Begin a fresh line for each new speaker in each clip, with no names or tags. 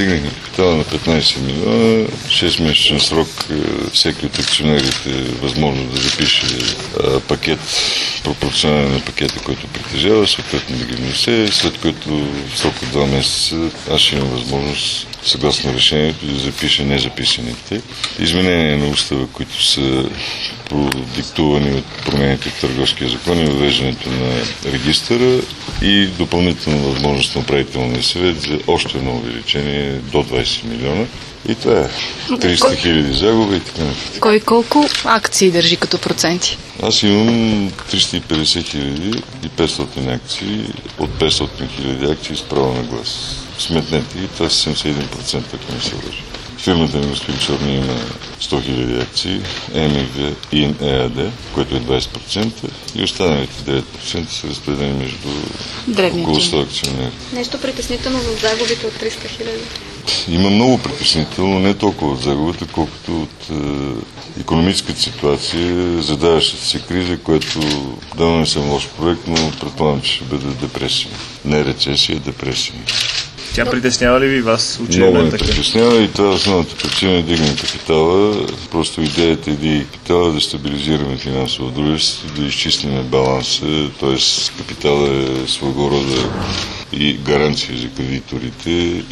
Стигнахме капитала на 15 милиона, 6-месечен срок, всеки от акционерите е възможно да запише пакет, пропорционален на пакета, който притежава, съответно да ги внесе, след което в срок от 2 месеца аз ще имам възможност, съгласно решението, да запиша незаписаните. Изменения на устава, които са продиктувани от промените в Търговския закон и въвеждането на регистъра и допълнителна възможност на управителния съвет за още едно увеличение до 20 милиона. И това е 300 хиляди загуба и така нататък.
Кой колко акции държи като проценти?
Аз имам 350 хиляди и 500 акции от 500 хиляди акции с право на глас. Сметнете и това са 71%, ако не се лъжа. Фирмата на господин Чорни има 100 хиляди акции, ЕМИГ и ЕАД, което е 20%, и останалите 9% са разпределени между около 100 акционери.
Нещо притеснително в загубите от 300 хиляди?
Има много притеснително, не толкова от загубата, колкото от икономическата ситуация, задаващата се криза, което давно не съм лош проект, но предполагам, че ще бъде депресия. Не рецесия, депресия.
Тя притеснява ли ви вас?
Много ме притеснява и това е основната причина да дигнем капитала. Просто идеята е да капитала да стабилизираме финансово дружество, да изчистим баланса, т.е. капитала е своего рода и гаранция за кредиторите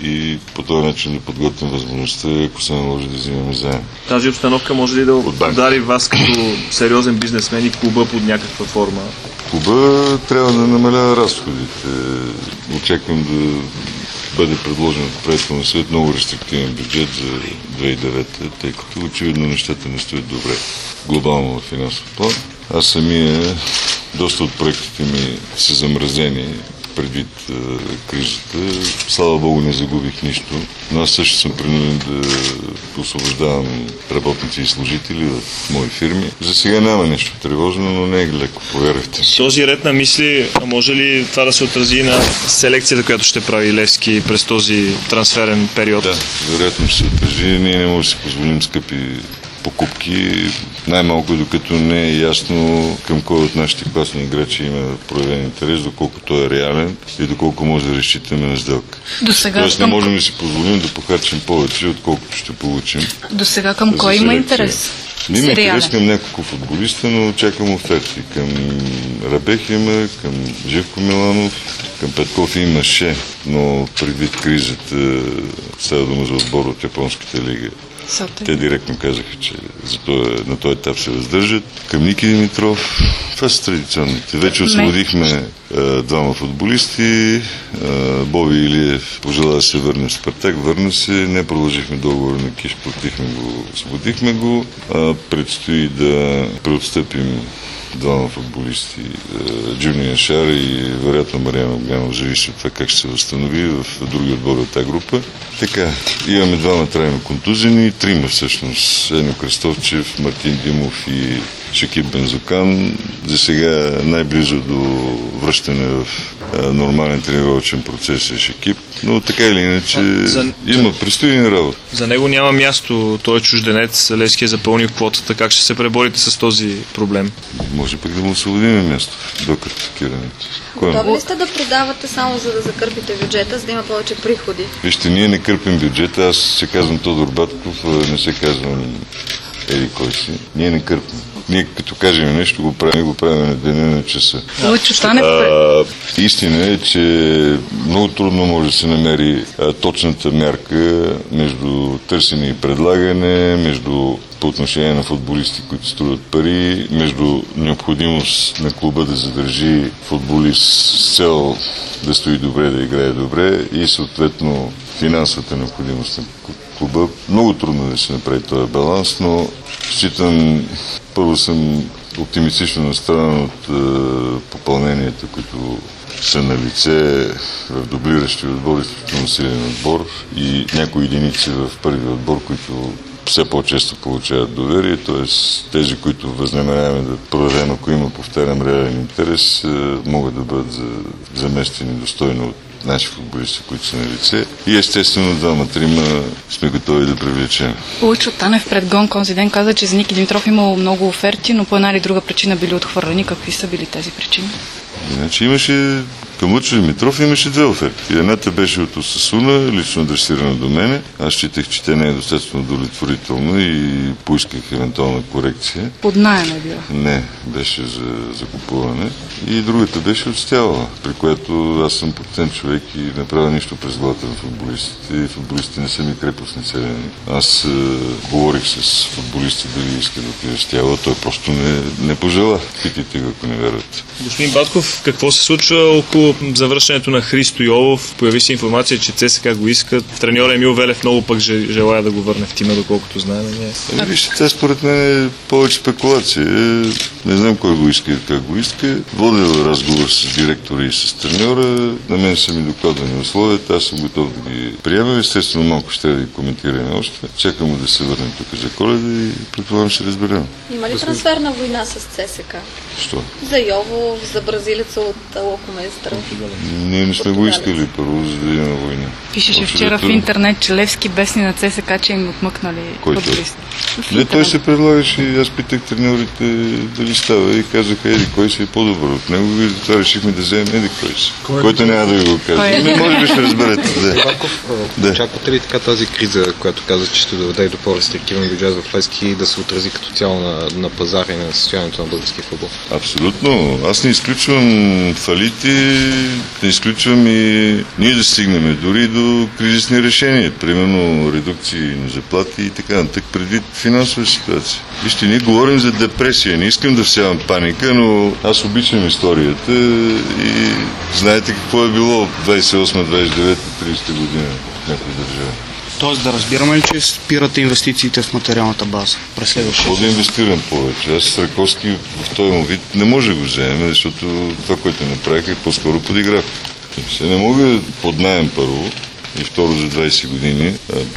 и по този начин да подготвим възможността, ако се наложи да взимаме заем.
Тази обстановка може ли да удари вас като сериозен бизнесмен и клуба под някаква форма?
Клуба трябва да намалява разходите. Очаквам да бъде предложен от управителния съвет много рестриктивен бюджет за 2009, тъй като очевидно нещата не стоят добре глобално в финансов план. Аз самия, доста от проектите ми са замразени предвид кризата. Слава Богу, не загубих нищо, но аз също съм принуден да освобождавам работници и служители в мои фирми. За сега няма нещо тревожно, но не е леко, повярвайте.
Този ред на мисли, може ли това да се отрази на селекцията, която ще прави Левски през този трансферен период?
Да, вероятно ще се отрази. Ние не можем да си позволим скъпи покупки, най-малко докато не е ясно към кой от нашите класни играчи има проявен интерес, доколко той е реален и доколко може да разчитаме на сделка. Тоест не можем да си позволим да похарчим повече, отколкото ще получим.
До сега към кой има интерес?
Има интерес към няколко футболиста, но чакам оферти. Към Рабех има, към Живко Миланов, към Петков имаше, но предвид кризата става дума за отбор от японската лига. Те директно казаха, че на този етап се въздържат. Към Ники Димитров, това са традиционните. Вече освободихме двама футболисти. Боби Илиев пожела да се върне в Спартак, върна се. Не продължихме договора на Киш, платихме го, освободихме го. Предстои да преотстъпим двама футболисти, Джуния Шар и вероятно Мариан Огнянов, зависи от това как ще се възстанови в други отбори от тази група. Така, имаме двама трайно контузени, трима всъщност, Ено Кръстовчев, Мартин Димов и Шакиб Бензокан. За сега най-близо до връщане в нормален тренировъчен процес е Шакиб, но така или иначе предстои работа.
За него няма място, той е чужденец, Левски е запълнил квотата. Как ще се преборите с този проблем?
Може пък да му освободим място до картотекирането.
Готови ли сте да продавате само за да закърпите бюджета, за да има повече приходи?
Вижте, ние не кърпим бюджета, аз се казвам Тодор Батков, не се казвам еди кой си. Ние не кърпим. Ние като кажем нещо, го правим на деня на часа. Истина е, че много трудно може да се намери точната мярка между търсене и предлагане, между по отношение на футболисти, които струват пари, между необходимост на клуба да задържи футболист с цел да стои добре, да играе добре и съответно финансовата необходимост на клуба. Много трудно да се направи този баланс, но считам, първо съм оптимистично настроен от попълненията, които са на лице в дублиращи отбор, изключително силен отбор и някои единици в първи отбор, които все по-често получават доверие, т.е. тези, които възнамеряваме да продадем, ако има, повтарям, реален интерес, могат да бъдат заместени достойно от наши футболисти, които са на лице. И естествено, двама-трима сме готови да привлечем.
Лъчо Танев пред Гонг онзи ден каза, че за Ники Димитров имало много оферти, но по една или друга причина били отхвърлени. Какви са били тези причини?
Иначе имаше Към Лъчо Димитров имаше две оферти. Едната беше от Осасуна, лично адресирана до мене. Аз считах, че тя не е достатъчно удовлетворителна и поисках евентуална корекция.
Под наем е била?
Не, беше за закупуване. И другата беше от Стяла, при което аз съм почтен човек и направя нищо през главата на футболистите. И футболистите не са ми крепостни селяни. Аз говорих с футболисти дали иска да отиде в Стяла, той просто не пожела. Питайте го, ако не вярват.
Господин Батков, какво се случва около завръщането на Христо Йолов? Появи се информация, че ЦСКА го искат. Треньор Емил Велев много пък желая да го върне в тима, доколкото знаем.
Вижте, това според мен е повече спекулация. Не знам кой го иска и как го иска. Водя разговор с директора и с треньора. На мен са ми докладвани условията. Аз съм готов да ги приема. Естествено, малко ще да ги коментираме още. Чакаме да се върнем тук за Коледа и предполагам ще разберем.
Има ли трансферна война с ЦСКА?
Що?
За Йово, за бразилеца от Локоместър.
Ние не сме го искали първо, за да има война.
Пишеше вчера в интернет, че Левски бесни на ЦСКА, че им отмъкнали футболисти.
Не, той се предлагаше и аз питах треньорите дали става и казаха, еди, кой си е по-добър от него и това решихме да вземем еди кой си. Който няма да ви го каже. Не може би ще разберете.
Очаквате ли така тази криза, която каза, че ще доведе до по-рестриктивен бюджет в Левски, да се отрази като цяло на пазара и на състоянието на българския футбол?
Абсолютно. Аз не изключвам фалити, не изключвам и ние да стигнем дори до кризисни решения. Примерно редукции на заплати и така. Так предвид финансова ситуация. Вижте, ние говорим за депресия. Не искам да всявам паника, но аз обичам историята и знаете какво е било 28, 29, 30 година в някои държави.
Тоест да разбираме ли, че спирате инвестициите в материалната база през следващия?
Какво да инвестирам повече? Аз с Раковски в този му вид не може да го вземем, защото това, което направих е по-скоро подигравка. Се не мога под наем първо и второ за 20 години.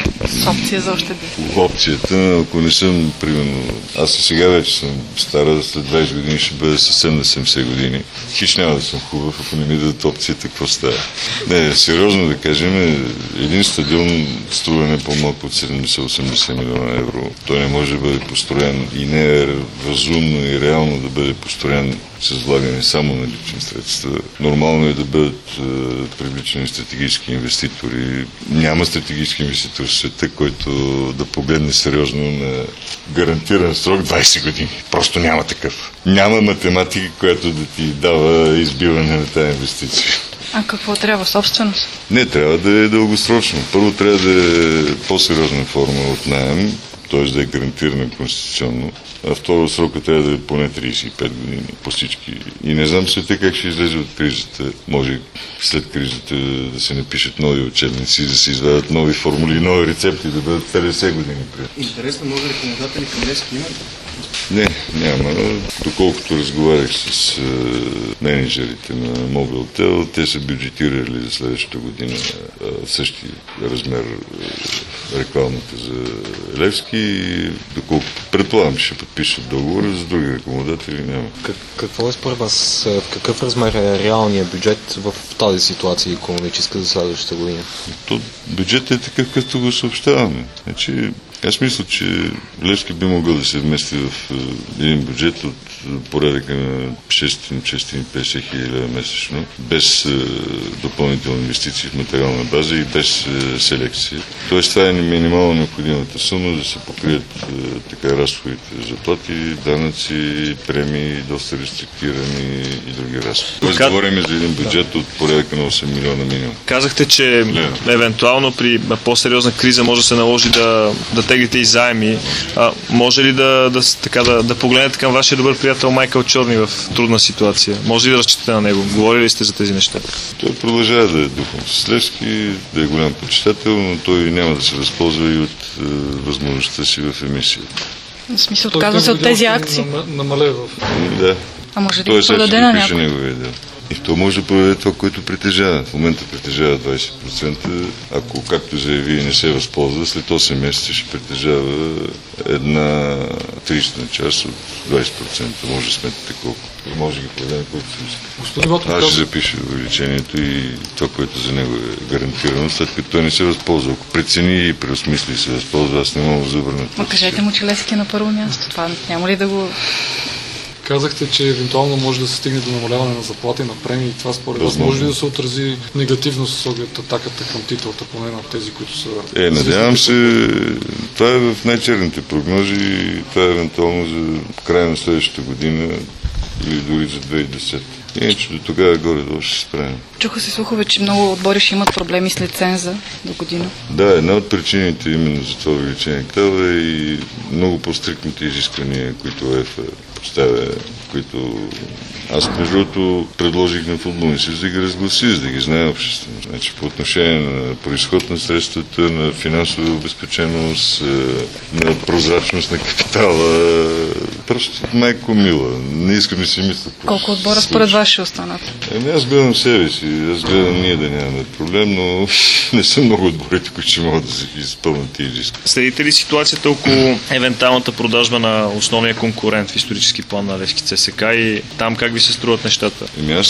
С опция за още 10.
Опцията, ако не съм, примерно, аз и сега вече съм стара, след 20 години ще бъда съвсем на 70 години. Хич няма да съм хубав, ако не ми дадат опцията, какво става. Не, сериозно да кажем, един стадион струва не по-малко от 70-80 милиона евро. Той не може да бъде построен и не е разумно и реално да бъде построен с влагане само на лични средства. Нормално е да бъдат привличани стратегически инвеститори. Няма стратегически инвеститор в света, който да погледне сериозно на гарантиран срок 20 години. Просто няма такъв. Няма математика, която да ти дава избиване на тази инвестиция.
А какво трябва? Собственост?
Не, трябва да е дългосрочно. Първо трябва да е по-сериозна форма от наем, т.е. да е гарантирана конституционно. А второ, срока трябва да е поне 35 години по всички. И не знам света как ще излезе от кризата. Може след кризата да се напишат нови учебници, да се извадят нови формули, нови рецепти, да бъдат 50 години пред.
Интересно, може ли рекомендатели към Левски имат?
Не, няма. Доколкото разговарях с менеджерите на Мобилтел, те са бюджетирали за следващата година същи размер рекламата за Левски и доколкото предполагам, че ще подпишат договора, за други рекомендатели няма.
Какво е според вас, в какъв размер е реалният бюджет в тази ситуация икономическа за следващата година?
То бюджетът е такъв, като го съобщаваме. Значи, аз мисля, че Левски би могъл да се вмести в един бюджет от порядъка на 650 хиляди лева месечно, без допълнителни инвестиции в материална база и без селекция. Тоест това е минимално необходимата сума да се покрият така разходите за заплати, данъци, премии, доста рестриктирани и други разходи. Тоест говорим за един бюджет от порядъка на 8 милиона минимум.
Казахте, че евентуално при по-сериозна криза може да се наложи да теглите и заеми. Може ли да погледнете към вашия добър приятел Майкъл Чорни в трудна ситуация? Може ли да разчитате на него? Говорили ли сте за тези неща?
Той продължава да е духом с Левски, да е голям почитател, но той няма да се възползва и от възможността си в емисията.
В смисъл, отказва се от тези акции.
Намалева.
Да.
А може да ги продаде на някой?
Неговия дел. И то може да продаде това, което притежава. В момента притежава 20%. Ако, както заяви, не се възползва, след 8 месеца ще притежава една 30 част от 20%. Може да сметате колко. Може да ги продаде колко се иска. Аз ще запиша увеличението и това, което за него е гарантирано, след като той не се възползва. Ако прецени и преосмисли и се възползва, аз не мога да забърна.
Кажете му, че Левски е на първо място. Това няма ли да го...
Казахте, че евентуално може да се стигне до намаляване на заплати, на премии. Това според вас може ли да се отрази негативно с оглед атаката към титлата, поне на тези, които са...
Надявам се, това е в най-черните прогнози, това е евентуално за края на следващата година или дори за 2010. Иначе до тогава горе-долу ще се справим.
Чуха се слухове, че много отбори ще имат проблеми с лиценза до година.
Да, една от причините именно за това увеличение е и много по-стриктните изисквания, които УЕФА поставя, които аз между другото предложих на футболния съюз да ги разгласи, за да ги знае обществено. Значи по отношение на произход на средствата, на финансова обезпеченост, на прозрачност на капитала, просто майко мила. Не искам да си мисля.
Колко отбора според вас ще останат?
Аз гледам себе си, аз гледам ние да нямаме проблем, но не са много отборите, които ще могат да се изпълнят тези изисквания.
Следите ли ситуацията около евентуалната продажба на основния конкурент в исторически план на Левски ЦСК и там как ви се струват нещата?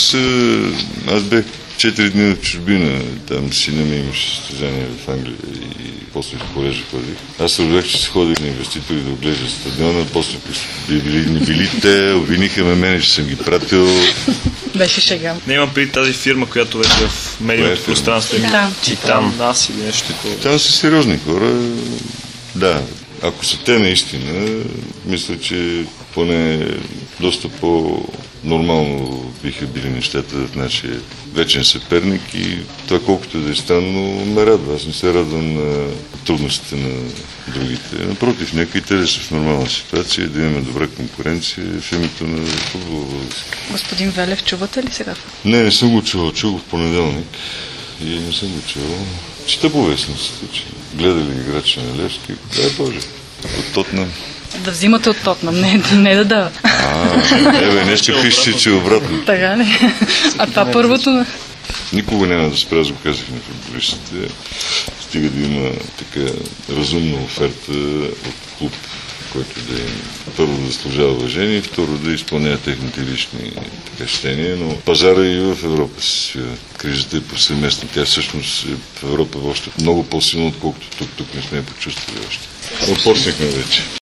Аз бех 4 дни в чужбина, там сина ми имаше състезание в Англия и после в колежа ходих. Аз разбрах, че се ходих на инвеститори да оглеждат стадиона, после не били те, обвиниха мене, че съм ги пратил.
Беше шега.
Не имам преди тази фирма, която вече в медийното пространство е Титан Нас или нещо такова.
Там са сериозни хора, да. Ако са те наистина, мисля, че поне доста по-нормално биха били нещата в нашия вечен съперник и това колкото да е странно ме радва. Аз не се радвам на трудностите на другите. Напротив, нека и те да са в нормална ситуация, да имаме добра конкуренция в името на футбола.
Господин Велев, чувате ли сега?
Не съм го чувал. Чух го в понеделник и не съм го чувал. Чета по вестниците, че гледали играчи на Левски. Дай Боже. От Тотнам.
Да взимате от Тотнам, не да дава.
Нещо пише, че обратно.
Така ли? А това първото...
Никога няма да спра, аз го казах на футболистите. Стига да има така разумна оферта от клуб, който да им първо да заслужава уважение и второ да изпълнява техните лични щения, но пазара и в Европа се свива. Кризата е повсеместна. Тя всъщност е в Европа още много по-силна, отколкото тук не сме я почувствали още. Опорснахме вече.